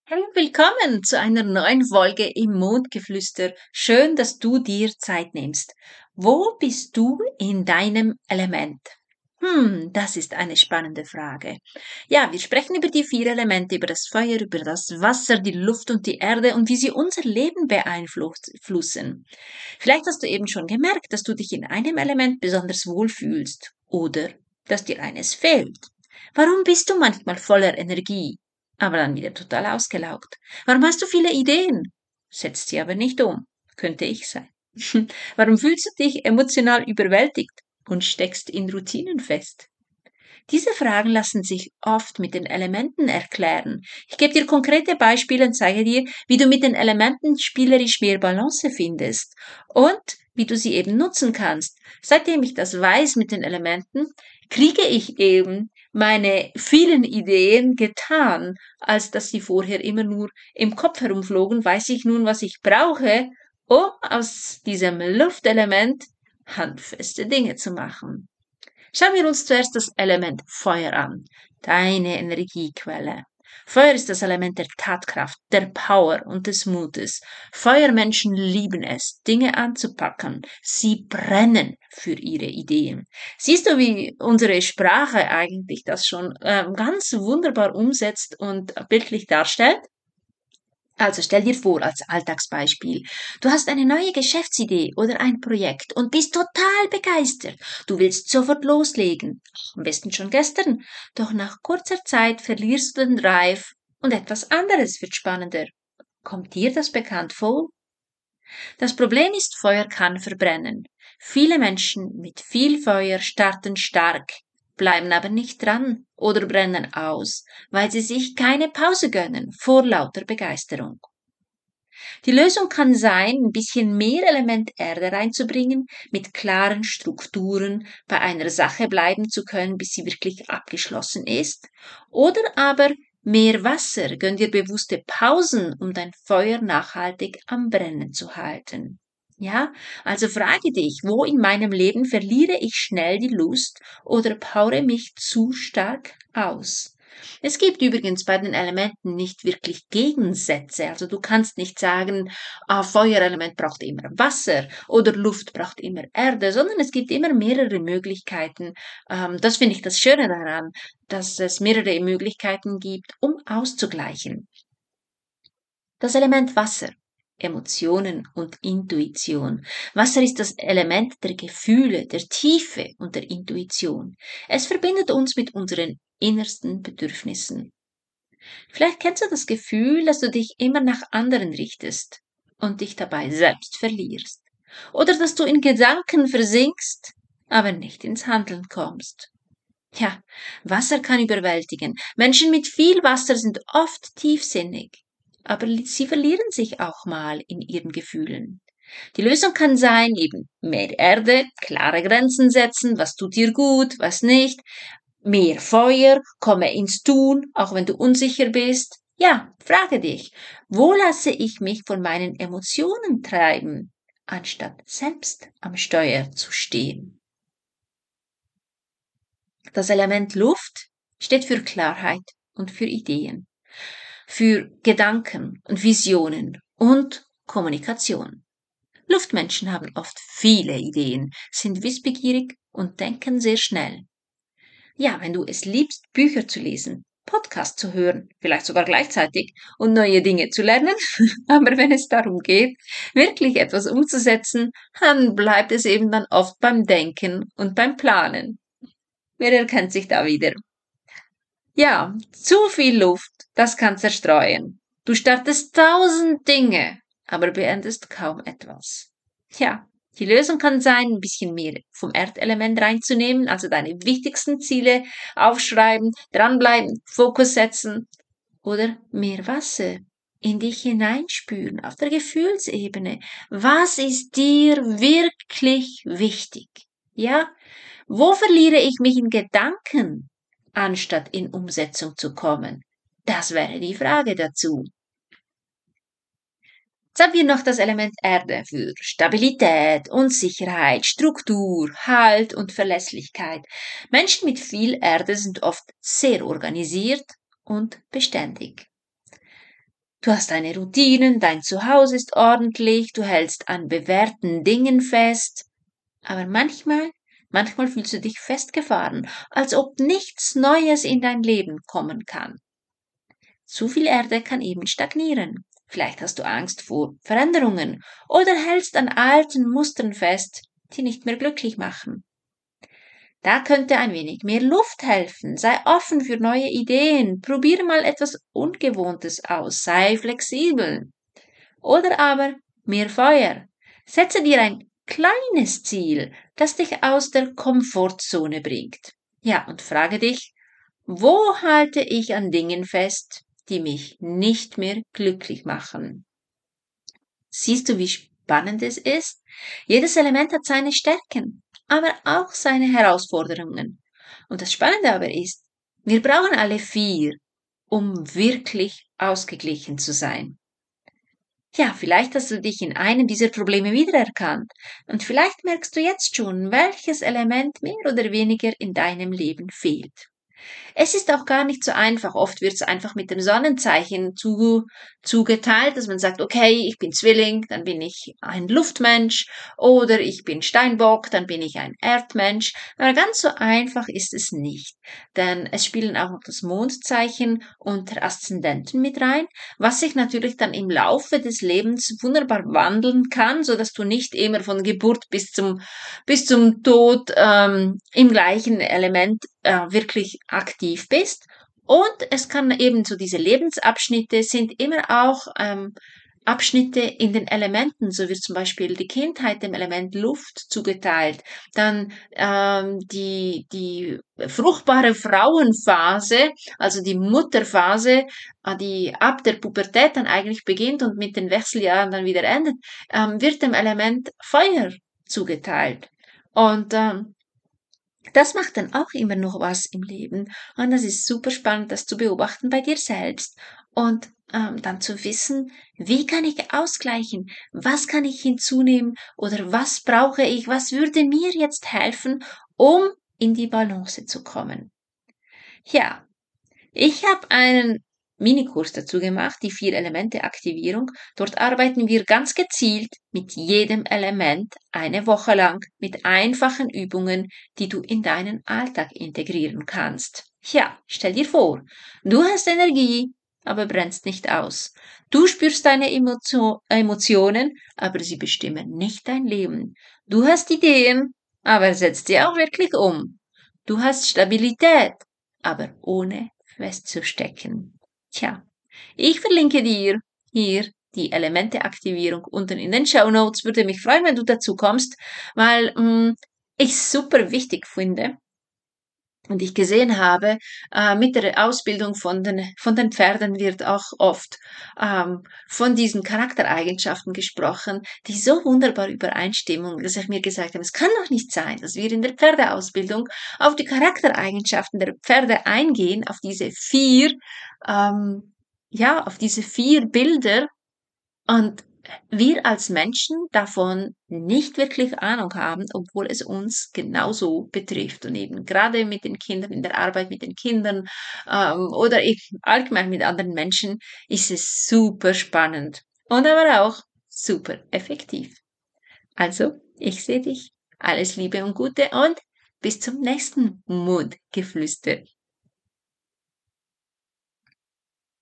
Hey, willkommen zu einer neuen Folge im Mondgeflüster. Schön, dass du dir Zeit nimmst. Wo bist du in deinem Element? Das ist eine spannende Frage. Ja, wir sprechen über die 4 Elemente, über das Feuer, über das Wasser, die Luft und die Erde und wie sie unser Leben beeinflussen. Vielleicht hast du eben schon gemerkt, dass du dich in einem Element besonders wohl fühlst oder dass dir eines fehlt. Warum bist du manchmal voller Energie, aber dann wieder total ausgelaugt? Warum hast du viele Ideen? Setzt sie aber nicht um. Könnte ich sein. Warum fühlst du dich emotional überwältigt und steckst in Routinen fest? Diese Fragen lassen sich oft mit den Elementen erklären. Ich gebe dir konkrete Beispiele und zeige dir, wie du mit den Elementen spielerisch mehr Balance findest und wie du sie eben nutzen kannst. Seitdem ich das weiß mit den Elementen, kriege ich eben meine vielen Ideen getan, als dass sie vorher immer nur im Kopf herumflogen, weiß ich nun, was ich brauche, um aus diesem Luftelement handfeste Dinge zu machen. Schauen wir uns zuerst das Element Feuer an, deine Energiequelle. Feuer ist das Element der Tatkraft, der Power und des Mutes. Feuermenschen lieben es, Dinge anzupacken. Sie brennen für ihre Ideen. Siehst du, wie unsere Sprache eigentlich das schon ganz wunderbar umsetzt und bildlich darstellt? Also stell dir vor, als Alltagsbeispiel, du hast eine neue Geschäftsidee oder ein Projekt und bist total begeistert. Du willst sofort loslegen, am besten schon gestern, doch nach kurzer Zeit verlierst du den Drive und etwas anderes wird spannender. Kommt dir das bekannt vor? Das Problem ist, Feuer kann verbrennen. Viele Menschen mit viel Feuer starten stark, bleiben aber nicht dran oder brennen aus, weil sie sich keine Pause gönnen vor lauter Begeisterung. Die Lösung kann sein, ein bisschen mehr Element Erde reinzubringen, mit klaren Strukturen bei einer Sache bleiben zu können, bis sie wirklich abgeschlossen ist. Oder aber mehr Wasser, gönn dir bewusste Pausen, um dein Feuer nachhaltig am Brennen zu halten. Ja, also frage dich, wo in meinem Leben verliere ich schnell die Lust oder powere mich zu stark aus? Es gibt übrigens bei den Elementen nicht wirklich Gegensätze. Also du kannst nicht sagen, Feuerelement braucht immer Wasser oder Luft braucht immer Erde, sondern es gibt immer mehrere Möglichkeiten. Das finde ich das Schöne daran, dass es mehrere Möglichkeiten gibt, um auszugleichen. Das Element Wasser. Emotionen und Intuition. Wasser ist das Element der Gefühle, der Tiefe und der Intuition. Es verbindet uns mit unseren innersten Bedürfnissen. Vielleicht kennst du das Gefühl, dass du dich immer nach anderen richtest und dich dabei selbst verlierst. Oder dass du in Gedanken versinkst, aber nicht ins Handeln kommst. Ja, Wasser kann überwältigen. Menschen mit viel Wasser sind oft tiefsinnig, aber sie verlieren sich auch mal in ihren Gefühlen. Die Lösung kann sein, eben mehr Erde, klare Grenzen setzen, was tut dir gut, was nicht, mehr Feuer, komme ins Tun, auch wenn du unsicher bist. Ja, frage dich, wo lasse ich mich von meinen Emotionen treiben, anstatt selbst am Steuer zu stehen? Das Element Luft steht für Klarheit und für Ideen, für Gedanken und Visionen und Kommunikation. Luftmenschen haben oft viele Ideen, sind wissbegierig und denken sehr schnell. Ja, wenn du es liebst, Bücher zu lesen, Podcasts zu hören, vielleicht sogar gleichzeitig und neue Dinge zu lernen, aber wenn es darum geht, wirklich etwas umzusetzen, dann bleibt es eben dann oft beim Denken und beim Planen. Wer erkennt sich da wieder? Ja, zu viel Luft, das kann zerstreuen. Du startest 1000 Dinge, aber beendest kaum etwas. Ja, die Lösung kann sein, ein bisschen mehr vom Erdelement reinzunehmen, also deine wichtigsten Ziele aufschreiben, dranbleiben, Fokus setzen oder mehr Wasser in dich hineinspüren auf der Gefühlsebene. Was ist dir wirklich wichtig? Ja, wo verliere ich mich in Gedanken, anstatt in Umsetzung zu kommen? Das wäre die Frage dazu. Jetzt haben wir noch das Element Erde für Stabilität und Sicherheit, Struktur, Halt und Verlässlichkeit. Menschen mit viel Erde sind oft sehr organisiert und beständig. Du hast deine Routinen, dein Zuhause ist ordentlich, du hältst an bewährten Dingen fest. Aber manchmal fühlst du dich festgefahren, als ob nichts Neues in dein Leben kommen kann. Zu viel Erde kann eben stagnieren. Vielleicht hast du Angst vor Veränderungen oder hältst an alten Mustern fest, die nicht mehr glücklich machen. Da könnte ein wenig mehr Luft helfen. Sei offen für neue Ideen. Probiere mal etwas Ungewohntes aus. Sei flexibel. Oder aber mehr Feuer. Setze dir ein kleines Ziel, das dich aus der Komfortzone bringt. Ja, und frage dich, wo halte ich an Dingen fest, die mich nicht mehr glücklich machen? Siehst du, wie spannend es ist? Jedes Element hat seine Stärken, aber auch seine Herausforderungen. Und das Spannende aber ist, wir brauchen alle vier, um wirklich ausgeglichen zu sein. Ja, vielleicht hast du dich in einem dieser Probleme wiedererkannt und vielleicht merkst du jetzt schon, welches Element mehr oder weniger in deinem Leben fehlt. Es ist auch gar nicht so einfach. Oft wird es einfach mit dem Sonnenzeichen zugeteilt, dass man sagt, okay, ich bin Zwilling, dann bin ich ein Luftmensch oder ich bin Steinbock, dann bin ich ein Erdmensch. Aber ganz so einfach ist es nicht. Denn es spielen auch noch das Mondzeichen und der Aszendenten mit rein, was sich natürlich dann im Laufe des Lebens wunderbar wandeln kann, so dass du nicht immer von Geburt bis zum Tod im gleichen Element wirklich aktiv bist. Und es kann eben so diese Lebensabschnitte sind immer auch Abschnitte in den Elementen, so wird zum Beispiel die Kindheit dem Element Luft zugeteilt, dann die fruchtbare Frauenphase, also die Mutterphase, die ab der Pubertät dann eigentlich beginnt und mit den Wechseljahren dann wieder endet, wird dem Element Feuer zugeteilt. Und das macht dann auch immer noch was im Leben. Und das ist super spannend, das zu beobachten bei dir selbst und dann zu wissen, wie kann ich ausgleichen, was kann ich hinzunehmen oder was brauche ich, was würde mir jetzt helfen, um in die Balance zu kommen. Ja, ich habe einen Minikurs dazu gemacht, die 4-Elemente-Aktivierung. Dort arbeiten wir ganz gezielt mit jedem Element eine Woche lang mit einfachen Übungen, die du in deinen Alltag integrieren kannst. Ja, stell dir vor, du hast Energie, aber brennst nicht aus. Du spürst deine Emotionen, aber sie bestimmen nicht dein Leben. Du hast Ideen, aber setzt sie auch wirklich um. Du hast Stabilität, aber ohne festzustecken. Tja, ich verlinke dir hier die Elemente-Aktivierung unten in den Show Notes. Würde mich freuen, wenn du dazu kommst, weil ich super wichtig finde und ich gesehen habe, mit der Ausbildung von den Pferden wird auch oft von diesen Charaktereigenschaften gesprochen, die so wunderbar übereinstimmen, dass ich mir gesagt habe, es kann doch nicht sein, dass wir in der Pferdeausbildung auf die Charaktereigenschaften der Pferde eingehen, auf diese auf diese 4 Bilder und wir als Menschen davon nicht wirklich Ahnung haben, obwohl es uns genauso betrifft. Und eben gerade mit den Kindern, in der Arbeit mit den Kindern oder ich allgemein mit anderen Menschen ist es super spannend und aber auch super effektiv. Also, ich sehe dich. Alles Liebe und Gute und bis zum nächsten Mundgeflüster.